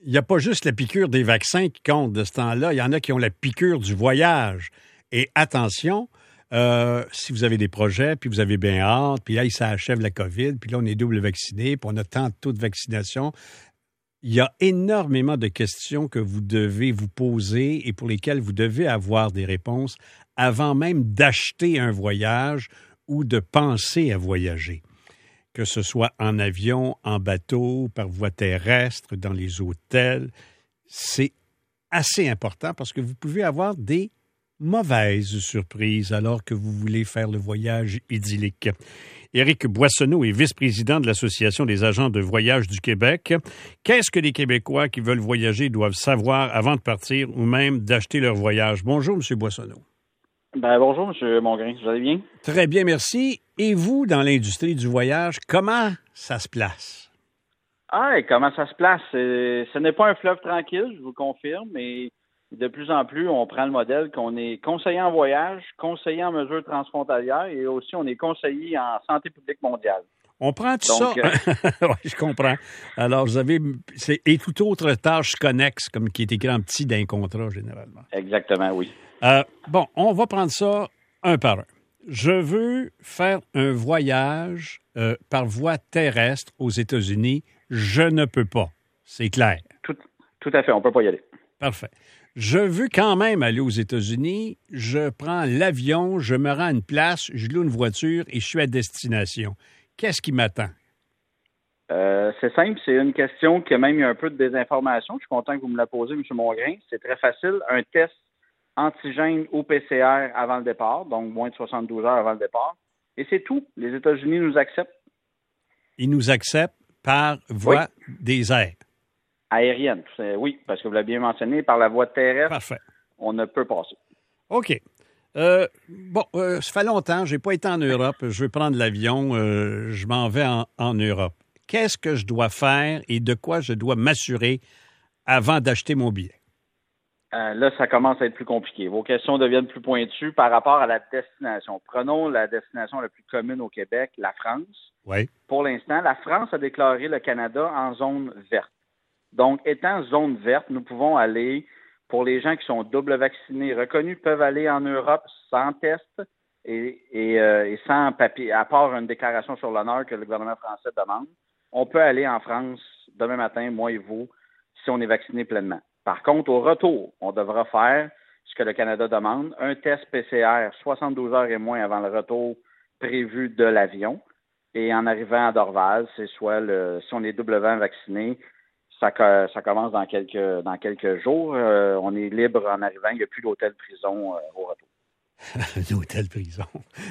Il n'y a pas juste la piqûre des vaccins qui compte de ce temps-là. Il y en a qui ont la piqûre du voyage. Et attention, si vous avez des projets, puis vous avez bien hâte, puis là, ça achève la COVID, puis là, on est double vacciné, puis on a tant de taux de vaccination. Il y a énormément de questions que vous devez vous poser et pour lesquelles vous devez avoir des réponses avant même d'acheter un voyage ou de penser à voyager. Que ce soit en avion, en bateau, par voie terrestre, dans les hôtels, c'est assez important parce que vous pouvez avoir des mauvaises surprises alors que vous voulez faire le voyage idyllique. Éric Boissonneau est vice-président de l'Association des agents de voyage du Québec. Qu'est-ce que les Québécois qui veulent voyager doivent savoir avant de partir ou même d'acheter leur voyage? Bonjour, M. Boissonneau. Bonjour, M. Mongrain. Vous allez bien? Très bien, merci. Et vous, dans l'industrie du voyage, comment ça se place? Comment ça se place? Ce n'est pas un fleuve tranquille, je vous confirme, mais de plus en plus, on prend le modèle qu'on est conseiller en voyage, conseiller en mesures transfrontalières et aussi on est conseiller en santé publique mondiale. On prend tout ça. Oui, je comprends. Alors, vous avez et toute autre tâche connexe, comme qui est écrit en petit d'un contrat, généralement. Exactement, oui. Bon, on va prendre ça un par un. Je veux faire un voyage par voie terrestre aux États-Unis. Je ne peux pas. C'est clair. Tout à fait, on ne peut pas y aller. Parfait. Je veux quand même aller aux États-Unis. Je prends l'avion, je me rends à une place, je loue une voiture et je suis à destination. Qu'est-ce qui m'attend? C'est simple, c'est une question qui a même eu un peu de désinformation. Je suis content que vous me la posez, M. Mongrain. C'est très facile. Un test antigène ou PCR avant le départ, donc moins de 72 heures avant le départ. Et c'est tout. Les États-Unis nous acceptent. Ils nous acceptent par voie des airs. Aérienne, oui, parce que vous l'avez bien mentionné, par la voie terrestre, parfait. On ne peut passer. OK. Ça fait longtemps, je n'ai pas été en Europe. Je veux prendre l'avion, je m'en vais en Europe. Qu'est-ce que je dois faire et de quoi je dois m'assurer avant d'acheter mon billet? Là, ça commence à être plus compliqué. Vos questions deviennent plus pointues par rapport à la destination. Prenons la destination la plus commune au Québec, la France. Oui. Pour l'instant, la France a déclaré le Canada en zone verte. Donc, étant zone verte, nous pouvons aller, pour les gens qui sont double vaccinés reconnus, peuvent aller en Europe sans test et sans papier, à part une déclaration sur l'honneur que le gouvernement français demande. On peut aller en France demain matin, moi et vous, si on est vacciné pleinement. Par contre, au retour, on devra faire ce que le Canada demande, un test PCR 72 heures et moins avant le retour prévu de l'avion. Et en arrivant à Dorval, c'est soit si on est doublement vacciné, ça commence dans quelques jours. On est libre en arrivant. Il n'y a plus d'hôtel-prison au retour. D'hôtel-prison.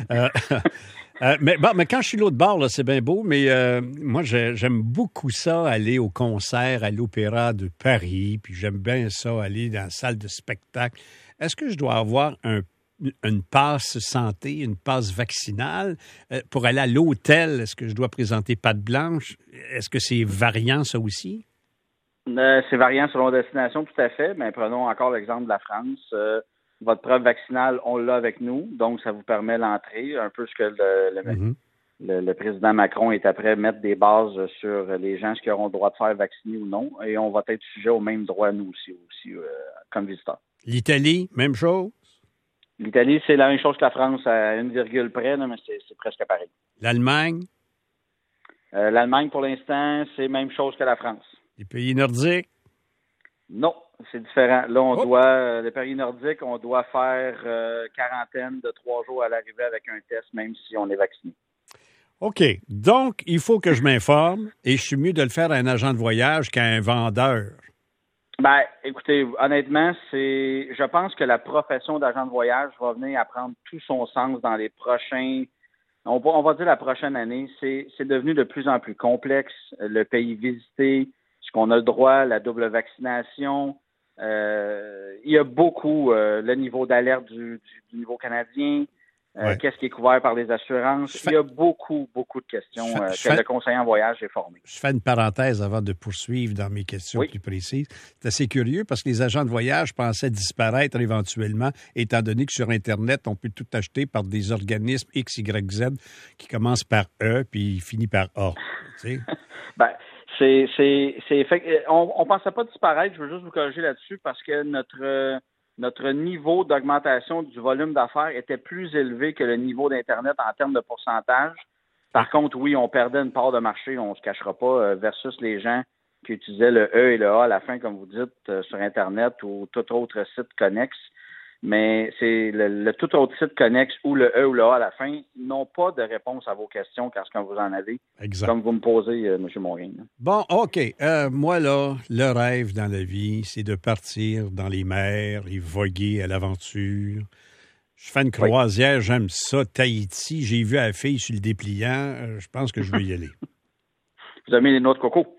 Mais quand je suis l'autre bord, là, c'est bien beau, mais moi, j'aime beaucoup ça, aller au concert, à l'Opéra de Paris, puis j'aime bien ça, aller dans la salle de spectacle. Est-ce que je dois avoir une passe santé, une passe vaccinale pour aller à l'hôtel? Est-ce que je dois présenter patte blanche? Est-ce que c'est variant, ça aussi? C'est variant selon la destination, tout à fait. Mais prenons encore l'exemple de la France. Votre preuve vaccinale, on l'a avec nous, donc ça vous permet l'entrée, un peu ce que le président Macron est après mettre des bases sur les gens qui auront le droit de faire vacciner ou non, et on va être sujet au même droit, nous aussi comme visiteurs. L'Italie, même chose? L'Italie, c'est la même chose que la France, à une virgule près, là, mais c'est presque pareil. L'Allemagne? L'Allemagne, pour l'instant, c'est la même chose que la France. Les pays nordiques? Non, c'est différent. Là, les pays nordiques, on doit faire quarantaine de 3 jours à l'arrivée avec un test, même si on est vacciné. OK. Donc, il faut que je m'informe et je suis mieux de le faire à un agent de voyage qu'à un vendeur. Écoutez, honnêtement, je pense que la profession d'agent de voyage va venir à prendre tout son sens dans les prochains, on va dire la prochaine année. C'est devenu de plus en plus complexe, le pays visité, ce qu'on a le droit, la double vaccination. Il y a beaucoup le niveau d'alerte du niveau canadien. Qu'est-ce qui est couvert par les assurances? Il y a beaucoup de questions que le conseiller en voyage est formé. Je fais une parenthèse avant de poursuivre dans mes questions plus précises. C'est assez curieux parce que les agents de voyage pensaient disparaître éventuellement, étant donné que sur Internet, on peut tout acheter par des organismes X, Y, Z qui commencent par E puis finissent par A. Tu sais? On pensait pas disparaître, je veux juste vous corriger là-dessus, parce que notre niveau d'augmentation du volume d'affaires était plus élevé que le niveau d'Internet en termes de pourcentage. Par contre, oui, on perdait une part de marché, on ne se cachera pas, versus les gens qui utilisaient le E et le A à la fin, comme vous dites, sur Internet ou tout autre site connexe. Mais c'est le tout autre site connexe ou le E ou le A à la fin n'ont pas de réponse à vos questions quand vous en avez. Exact. Comme vous me posez, M. Mongrain. Bon, OK. Moi, là, le rêve dans la vie, c'est de partir dans les mers et voguer à l'aventure. Je fais une croisière, j'aime ça. Tahiti, j'ai vu la fille sur le dépliant. Je pense que je vais y aller. Vous avez mis les noix de coco?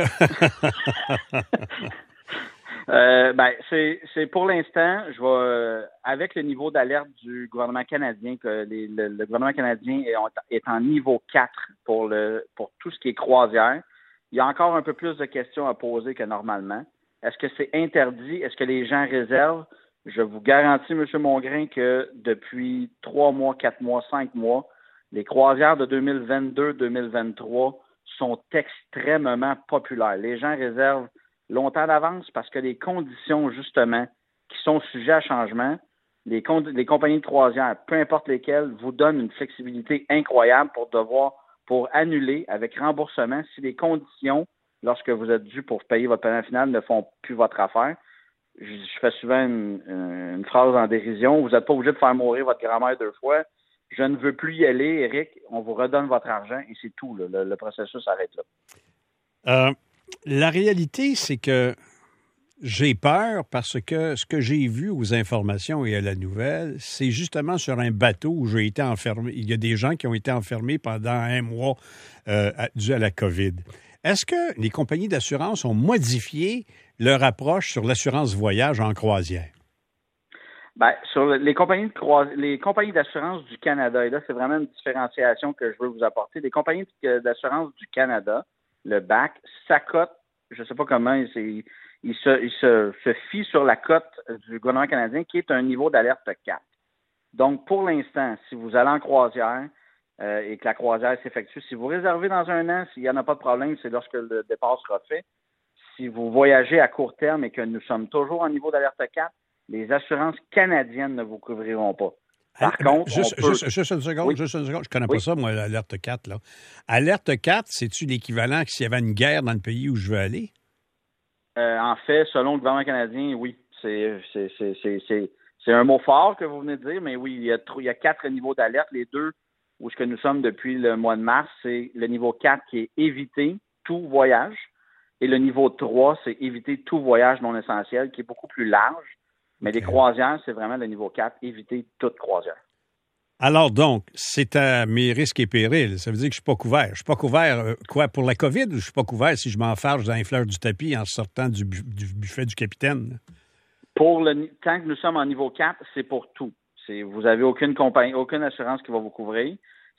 C'est pour l'instant, je vais avec le niveau d'alerte du gouvernement canadien, que le gouvernement canadien est en niveau 4 pour tout ce qui est croisière. Il y a encore un peu plus de questions à poser que normalement. Est-ce que c'est interdit? Est-ce que les gens réservent? Je vous garantis, M. Mongrain, que depuis 3 mois, 4 mois, 5 mois, les croisières de 2022-2023 sont extrêmement populaires. Les gens réservent longtemps d'avance parce que les conditions, justement, qui sont sujets à changement, les compagnies de croisière, peu importe lesquelles, vous donnent une flexibilité incroyable pour annuler avec remboursement si les conditions, lorsque vous êtes dû pour payer votre paiement final, ne font plus votre affaire. Je fais souvent une phrase en dérision. Vous n'êtes pas obligé de faire mourir votre grand-mère 2 fois. Je ne veux plus y aller, Éric. On vous redonne votre argent et c'est tout. Là. Le processus s'arrête là. La réalité, c'est que j'ai peur parce que ce que j'ai vu aux informations et à la nouvelle, c'est justement sur un bateau où j'ai été enfermé. Il y a des gens qui ont été enfermés pendant 1 mois dû à la COVID. Est-ce que les compagnies d'assurance ont modifié leur approche sur l'assurance voyage en croisière? Bien, sur les compagnies d'assurance du Canada, et là, c'est vraiment une différenciation que je veux vous apporter. Les compagnies d'assurance du Canada, le BAC, sa cote, je ne sais pas comment, il se fie sur la cote du gouvernement canadien qui est un niveau d'alerte 4. Donc, pour l'instant, si vous allez en croisière et que la croisière s'effectue, si vous réservez dans 1 an, s'il n'y en a pas de problème, c'est lorsque le départ sera fait. Si vous voyagez à court terme et que nous sommes toujours en niveau d'alerte 4, les assurances canadiennes ne vous couvriront pas. Par contre, juste une seconde, je connais pas ça, moi, l'alerte 4. Là. Alerte 4, c'est-tu l'équivalent que s'il y avait une guerre dans le pays où je veux aller? En fait, selon le gouvernement canadien, oui. C'est un mot fort que vous venez de dire, mais oui, il y a 4 niveaux d'alerte. Les 2 où ce que nous sommes depuis le mois de mars, c'est le niveau 4 qui est éviter tout voyage. Et le niveau 3, c'est éviter tout voyage non essentiel, qui est beaucoup plus large. Mais les croisières, c'est vraiment le niveau 4, éviter toute croisière. Alors donc, c'est à mes risques et périls. Ça veut dire que je ne suis pas couvert. Je ne suis pas couvert, pour la COVID, ou je ne suis pas couvert si je m'enfarge dans les fleurs du tapis en sortant du buffet du capitaine? Tant que nous sommes en niveau 4, c'est pour tout. Vous n'avez aucune compagnie, aucune assurance qui va vous couvrir.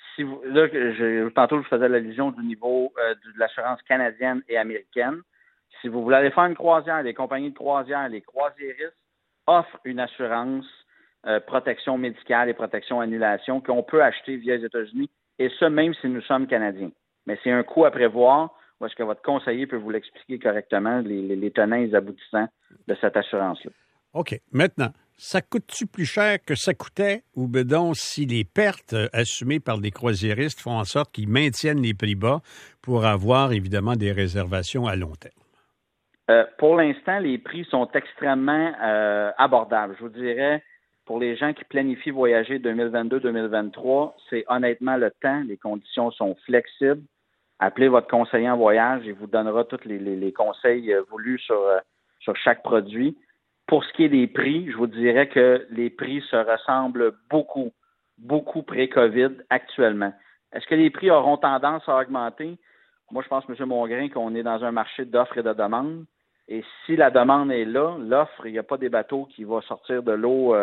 Tantôt, je faisais l'allusion du niveau de l'assurance canadienne et américaine. Si vous voulez aller faire une croisière, les compagnies de croisière, les croisiéristes offrent une assurance protection médicale et protection annulation qu'on peut acheter via les États-Unis, et ça même si nous sommes Canadiens. Mais c'est un coût à prévoir, ou est-ce que votre conseiller peut vous l'expliquer correctement, les tenants et les aboutissants de cette assurance-là. OK. Maintenant, ça coûte-tu plus cher que ça coûtait, ou donc si les pertes assumées par les croisiéristes font en sorte qu'ils maintiennent les prix bas pour avoir évidemment des réservations à long terme? Pour l'instant, les prix sont extrêmement abordables. Je vous dirais, pour les gens qui planifient voyager 2022-2023, c'est honnêtement le temps. Les conditions sont flexibles. Appelez votre conseiller en voyage, il vous donnera tous les conseils voulus sur chaque produit. Pour ce qui est des prix, je vous dirais que les prix se ressemblent beaucoup, beaucoup pré-COVID actuellement. Est-ce que les prix auront tendance à augmenter? Moi, je pense, M. Mongrain, qu'on est dans un marché d'offres et de demandes. Et si la demande est là, l'offre, il n'y a pas des bateaux qui vont sortir de l'eau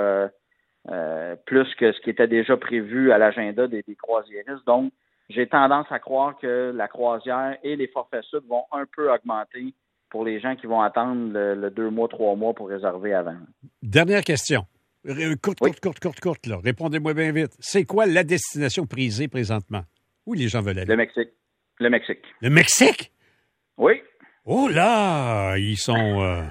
plus que ce qui était déjà prévu à l'agenda des croisiéristes. Donc, j'ai tendance à croire que la croisière et les forfaits sud vont un peu augmenter pour les gens qui vont attendre le 2 mois, 3 mois pour réserver avant. Dernière question. Courte, là. Répondez-moi bien vite. C'est quoi la destination prisée présentement? Où les gens veulent aller? Le Mexique. Le Mexique? Oui. Oh là! Ils sont...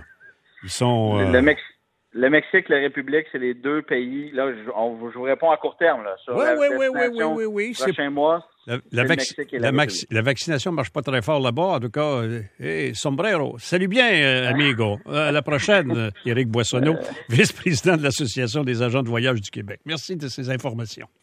Le Mexique, la République, c'est les deux pays. Là, je vous réponds à court terme. Là, sur oui. Prochain mois, la vaccination ne marche pas très fort là-bas. En tout cas, sombrero. Salut bien, amigo. À la prochaine, Éric Boissonneau, vice-président de l'Association des agents de voyage du Québec. Merci de ces informations.